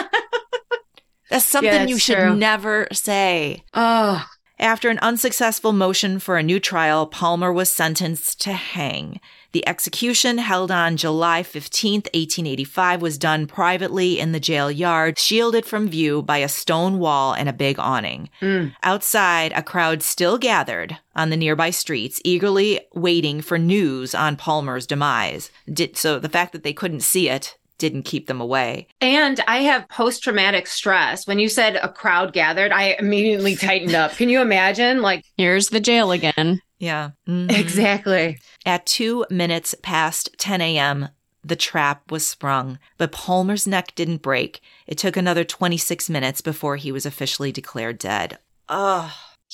That's something you should never say. Oh. After an unsuccessful motion for a new trial, Palmer was sentenced to hang. The execution, held on July 15th, 1885, was done privately in the jail yard, shielded from view by a stone wall and a big awning. Outside, a crowd still gathered on the nearby streets, eagerly waiting for news on Palmer's demise. So the fact that they couldn't see it didn't keep them away. And I have post-traumatic stress. When you said a crowd gathered, I immediately tightened up. Can you imagine? Like, here's the jail again. Yeah. Exactly. At 2 minutes past 10 a.m., the trap was sprung, but Palmer's neck didn't break. It took another 26 minutes before he was officially declared dead. Ugh.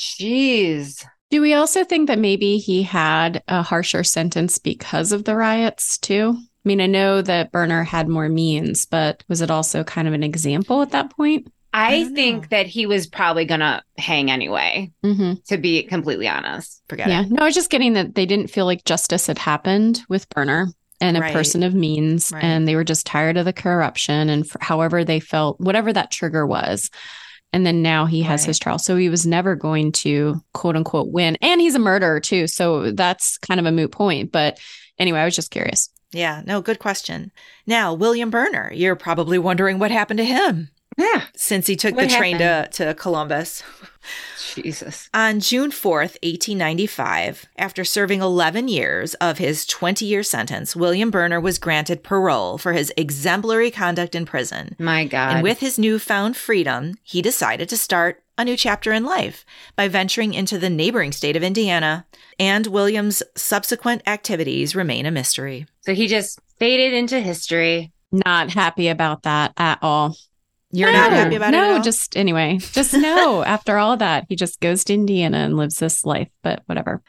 Jeez. Do we also think that maybe he had a harsher sentence because of the riots too? I mean, I know that Berner had more means, but was it also kind of an example at that point? I think that he was probably going to hang anyway, to be completely honest. Forget it. No, I was just getting that they didn't feel like justice had happened with Berner and a person of means, and they were just tired of the corruption and however they felt, whatever that trigger was. And then now he has his trial. So he was never going to, quote unquote, win. And he's a murderer too. So that's kind of a moot point. But anyway, I was just curious. Yeah, no, good question. Now, William Berner, you're probably wondering what happened to him. Yeah. Since he took the train to Columbus. Jesus. On June 4th, 1895, after serving 11 years of his 20-year sentence, William Berner was granted parole for his exemplary conduct in prison. My God. And with his newfound freedom, he decided to start a new chapter in life by venturing into the neighboring state of Indiana. And William's subsequent activities remain a mystery. So he just faded into history. Not happy about that at all. You're not happy about it at all? No, just anyway, just no. After all that, he just goes to Indiana and lives this life, but whatever.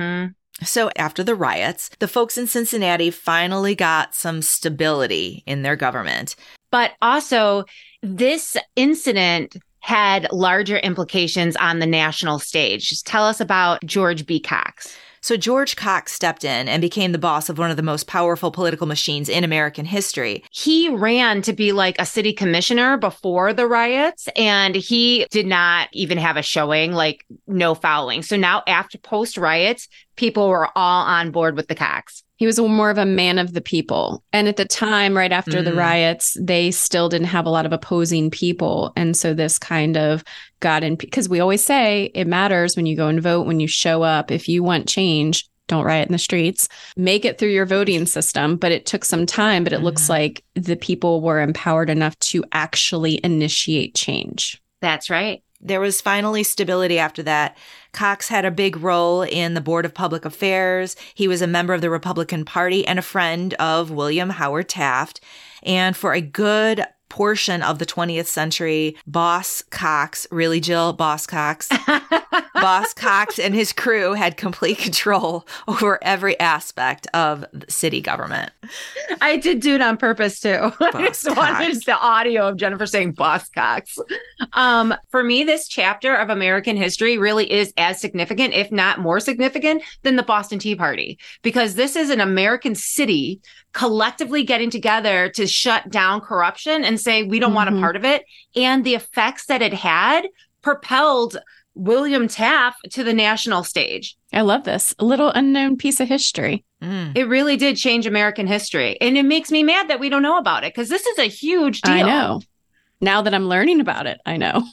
So after the riots, the folks in Cincinnati finally got some stability in their government. But also, this incident had larger implications on the national stage. Just tell us about George B. Cox. So George Cox stepped in and became the boss of one of the most powerful political machines in American history. He ran to be like a city commissioner before the riots, and he did not even have a showing, like no fouling. So now after post riots, people were all on board with the Cox. He was more of a man of the people. And at the time, right after the riots, they still didn't have a lot of opposing people. And so this kind of got in, because we always say it matters when you go and vote, when you show up. If you want change, don't riot in the streets, make it through your voting system. But it took some time, but it looks like the people were empowered enough to actually initiate change. That's right. There was finally stability after that. Cox had a big role in the Board of Public Affairs. He was a member of the Republican Party and a friend of William Howard Taft. And for a good portion of the 20th century, Boss Cox, really, Jill? Boss Cox? Boss Cox and his crew had complete control over every aspect of city government. I did do it on purpose, too. I just wanted the audio of Jennifer saying Boss Cox. For me, this chapter of American history really is as significant, if not more significant, than the Boston Tea Party, because this is an American city collectively getting together to shut down corruption and say, we don't want a part of it. And the effects that it had propelled William Taft to the national stage. I love this. A little unknown piece of history. It really did change American history. And it makes me mad that we don't know about it because this is a huge deal. I know. Now that I'm learning about it, I know.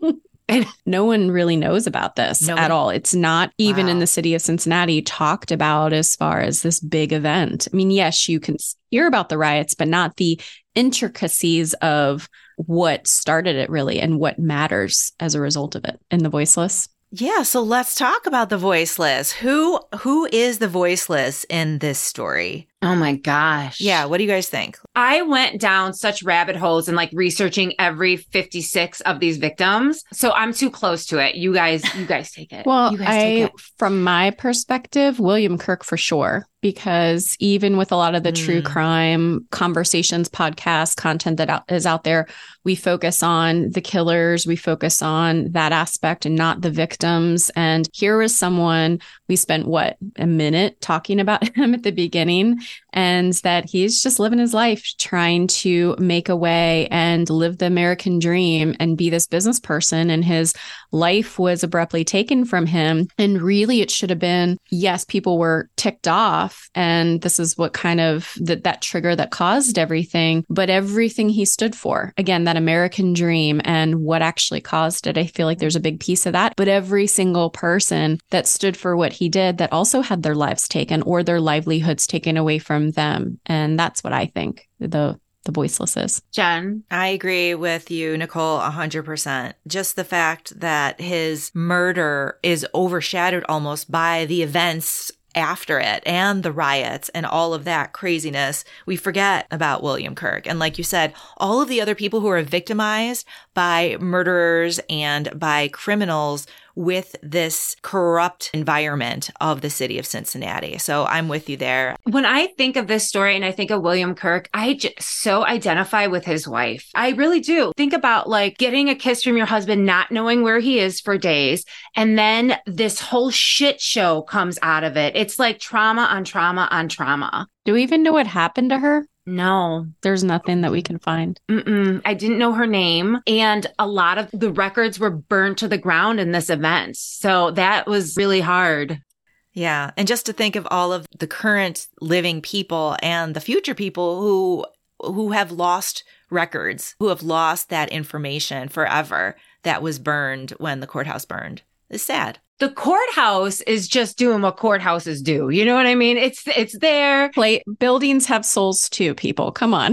No one really knows about this at all. It's not even in the city of Cincinnati talked about as far as this big event. I mean, yes, you can hear about the riots, but not the intricacies of what started it really and what matters as a result of it in the Voiceless. Yeah, so let's talk about the Voiceless. Who is the Voiceless in this story? Oh my gosh. Yeah, what do you guys think? I went down such rabbit holes and like researching every 56 of these victims. So I'm too close to it. You guys take it. Well, you guys take it. From my perspective, William Kirk for sure, because even with a lot of the true crime conversations, podcast content that is out there, we focus on the killers, we focus on that aspect and not the victims. And here was someone, we spent a minute talking about him at the beginning, and that he's just living his life trying to make a way and live the American dream and be this business person. And his life was abruptly taken from him. And really, it should have been, yes, people were ticked off. And this is what kind of that trigger that caused everything. But everything he stood for, again, that American dream and what actually caused it, I feel like there's a big piece of that. But every single person that stood for what he did that also had their lives taken or their livelihoods taken away from them. And that's what I think the Voiceless is. Jen? I agree with you, Nicole, 100%. Just the fact that his murder is overshadowed almost by the events after it and the riots and all of that craziness, we forget about William Kirk. And like you said, all of the other people who are victimized by murderers and by criminals with this corrupt environment of the city of Cincinnati. So I'm with you there. When I think of this story and I think of William Kirk, I just so identify with his wife. I really do. Think about like getting a kiss from your husband, not knowing where he is for days. And then this whole shit show comes out of it. It's like trauma on trauma on trauma. Do we even know what happened to her? No. There's nothing that we can find. I didn't know her name. And a lot of the records were burned to the ground in this event. So that was really hard. Yeah. And just to think of all of the current living people and the future people who have lost records, who have lost that information forever that was burned when the courthouse burned. It's sad. The courthouse is just doing what courthouses do. You know what I mean? It's there. Buildings have souls too, people. Come on.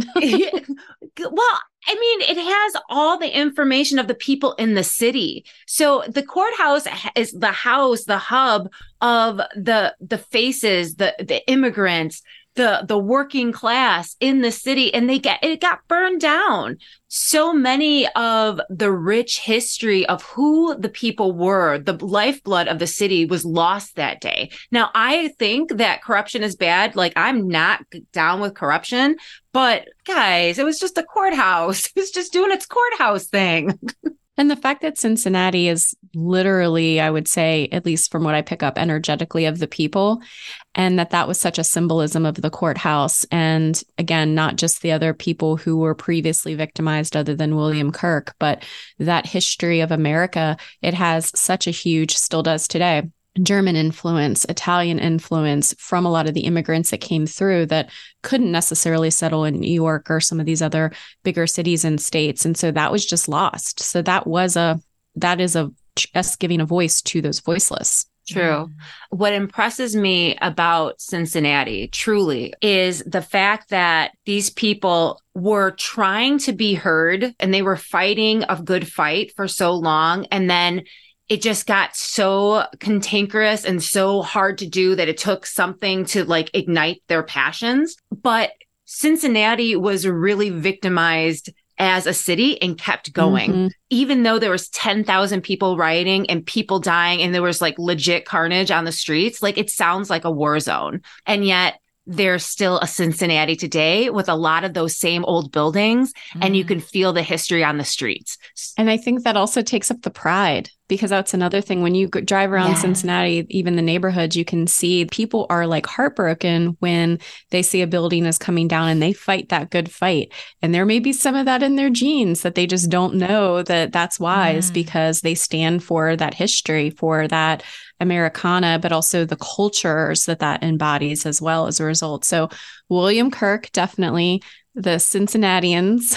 Well, I mean, it has all the information of the people in the city. So the courthouse is the house, the hub of the faces, the immigrants, the working class in the city, and it got burned down. So many of the rich history of who the people were, the lifeblood of the city was lost that day. Now, I think that corruption is bad. Like, I'm not down with corruption, but guys, it was just a courthouse. It was just doing its courthouse thing. And the fact that Cincinnati is literally, I would say, at least from what I pick up energetically of the people, and that was such a symbolism of the courthouse. And again, not just the other people who were previously victimized other than William Kirk, but that history of America, it has such a huge, still does today, German influence, Italian influence from a lot of the immigrants that came through that couldn't necessarily settle in New York or some of these other bigger cities and states. And so that was just lost. So that is us giving a voice to those voiceless. True. What impresses me about Cincinnati truly is the fact that these people were trying to be heard and they were fighting a good fight for so long. And then it just got so cantankerous and so hard to do that it took something to like ignite their passions. But Cincinnati was really victimized as a city and kept going, even though there was 10,000 people rioting and people dying and there was like legit carnage on the streets. Like, it sounds like a war zone. And yet there's still a Cincinnati today with a lot of those same old buildings, and you can feel the history on the streets. And I think that also takes up the pride, because that's another thing. When you drive around Yes. Cincinnati, even the neighborhoods, you can see people are like heartbroken when they see a building is coming down and they fight that good fight. And there may be some of that in their genes that they just don't know that that's wise because they stand for that history, for that Americana, but also the cultures that embodies as well as a result. So William Kirk, definitely the Cincinnatians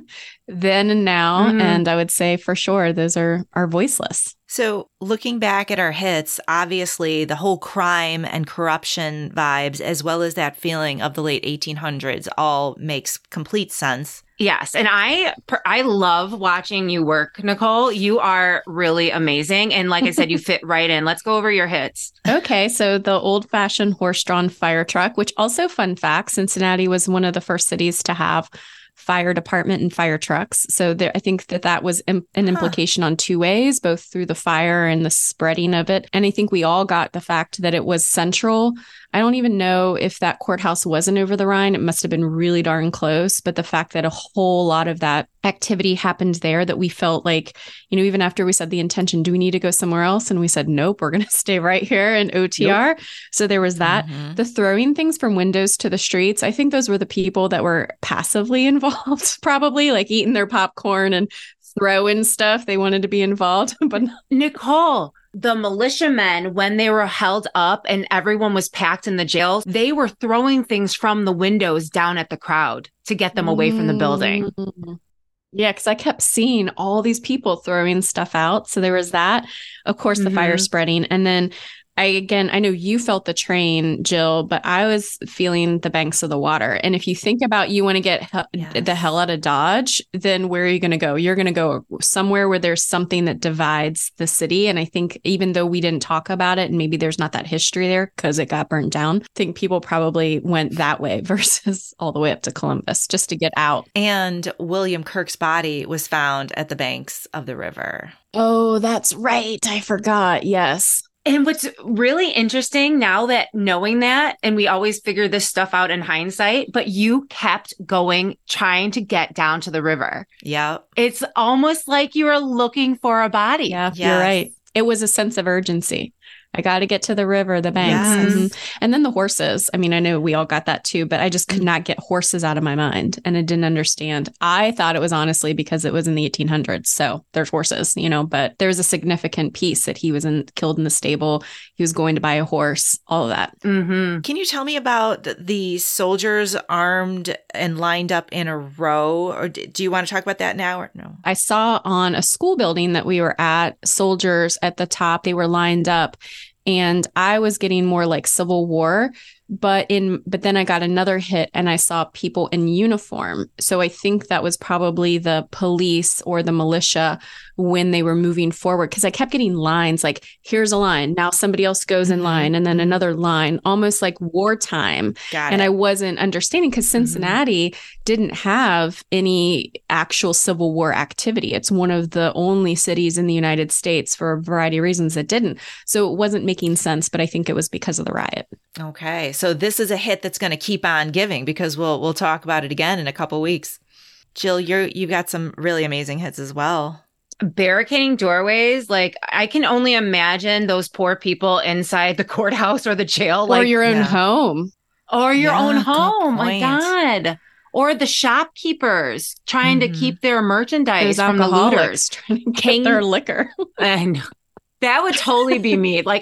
then and now. And I would say for sure, those are voiceless. So looking back at our hits, obviously the whole crime and corruption vibes, as well as that feeling of the late 1800s, all makes complete sense. Yes. And I love watching you work, Nicole. You are really amazing. And like I said, you fit right in. Let's go over your hits. Okay. So the old fashioned horse-drawn fire truck, which also fun fact, Cincinnati was one of the first cities to have fire department and fire trucks. So there, I think that was an implication on two ways, both through the fire and the spreading of it. And I think we all got the fact that it was central. I don't even know if that courthouse wasn't over the Rhine. It must have been really darn close. But the fact that a whole lot of that activity happened there, that we felt like, even after we said the intention, do we need to go somewhere else? And we said, nope, we're going to stay right here in OTR. Nope. So there was that. The throwing things from windows to the streets. I think those were the people that were passively involved, probably like eating their popcorn and throwing stuff. They wanted to be involved. But Nicole, the militiamen, when they were held up and everyone was packed in the jails, they were throwing things from the windows down at the crowd to get them away from the building. Yeah, because I kept seeing all these people throwing stuff out. So there was that. Of course, the fire spreading. And then I know you felt the train, Jill, but I was feeling the banks of the water. And if you think about you want to get the hell out of Dodge, then where are you going to go? You're going to go somewhere where there's something that divides the city. And I think even though we didn't talk about it and maybe there's not that history there because it got burnt down, I think people probably went that way versus all the way up to Columbus just to get out. And William Kirk's body was found at the banks of the river. Oh, that's right. I forgot. Yes. And what's really interesting now that knowing that, and we always figure this stuff out in hindsight, but you kept going, trying to get down to the river. Yeah. It's almost like you were looking for a body. Yeah, you're right. It was a sense of urgency. I got to get to the river, the banks. Yes. And then the horses. I mean, I know we all got that too, but I just could not get horses out of my mind. And I didn't understand. I thought it was honestly because it was in the 1800s. So there's horses, but there's a significant piece that he was killed in the stable. He was going to buy a horse, all of that. Can you tell me about the soldiers armed and lined up in a row? Or do you want to talk about that now or no? I saw on a school building that we were at, soldiers at the top, they were lined up. And I was getting more like Civil War, but then I got another hit and I saw people in uniform. So I think that was probably the police or the militia when they were moving forward. Cause I kept getting lines like, here's a line. Now somebody else goes in line and then another line, almost like wartime. And I wasn't understanding because Cincinnati didn't have any actual Civil War activity. It's one of the only cities in the United States for a variety of reasons that didn't. So it wasn't making sense, but I think it was because of the riot. Okay. So this is a hit that's going to keep on giving because we'll talk about it again in a couple weeks. Jill, you've got some really amazing hits as well. Barricading doorways, like I can only imagine those poor people inside the courthouse or the jail, or your own home. Or your own home. My God. Or the shopkeepers trying to keep their merchandise from the looters. Trying to get their liquor. And that would totally be me. Like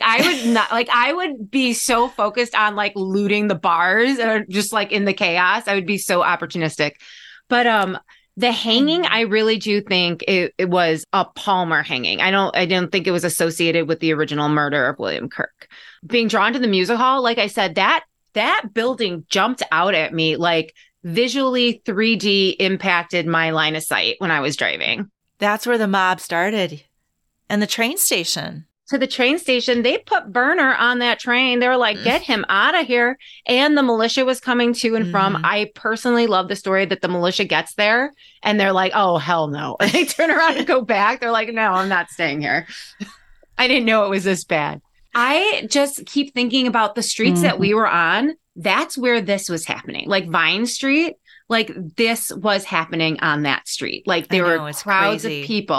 I would be so focused on like looting the bars or just like in the chaos. I would be so opportunistic. But the hanging, I really do think it was a Palmer hanging. I don't think it was associated with the original murder of William Kirk. Being drawn to the music hall, like I said, that building jumped out at me, like visually 3D impacted my line of sight when I was driving. That's where the mob started. And the train station. To the train station, they put Burner on that train. They were like, get him out of here. And the militia was coming to and from. I personally love the story that the militia gets there and they're like, oh, hell no. And they turn around and go back. They're like, no, I'm not staying here. I didn't know it was this bad. I just keep thinking about the streets that we were on. That's where this was happening. Like Vine Street, like this was happening on that street. Like there were crowds of people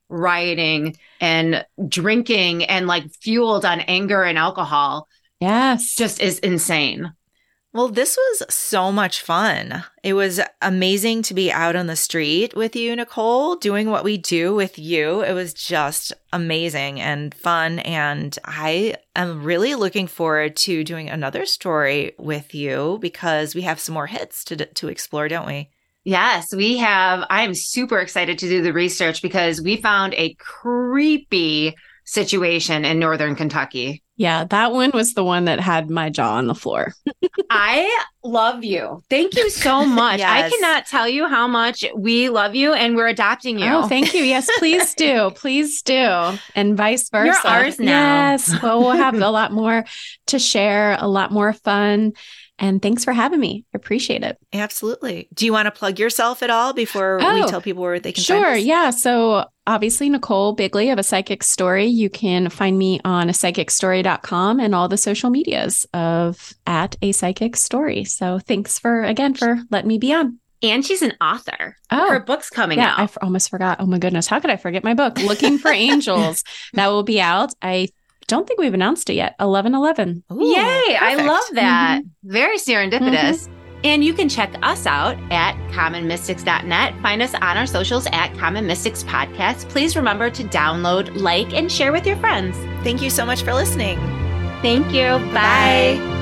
rioting and drinking and like fueled on anger and alcohol Yes. just is insane. Well, this was so much fun. It was amazing to be out on the street with you, Nicole, doing what we do with you. It was just amazing and fun. And I am really looking forward to doing another story with you because we have some more hits to explore, don't we? Yes, we have. I am super excited to do the research because we found a creepy situation in Northern Kentucky. Yeah, that one was the one that had my jaw on the floor. I love you. Thank you so much. Yes. I cannot tell you how much we love you and we're adopting you. Oh, thank you. Yes, please do. Please do. And vice versa. You're ours now. Yes. Well, we'll have a lot more to share, a lot more fun. And thanks for having me. I appreciate it. Absolutely. Do you want to plug yourself at all before we tell people where they can find us? Sure. Yeah. So obviously, Nicole Bigley of A Psychic Story. You can find me on apsychicstory.com and all the social medias of @apsychicstory. So thanks for letting me be on. And she's an author. Oh, her book's coming yeah, out. I almost forgot. Oh my goodness. How could I forget my book? Looking for Angels. That will be out. I don't think we've announced it yet. 11/11. Yay. Perfect. I love that. Very serendipitous. And you can check us out at commonmystics.net. Find us on our socials at Common Mystics Podcast. Please remember to download, like, and share with your friends. Thank you so much for listening. Thank you. Bye. Bye.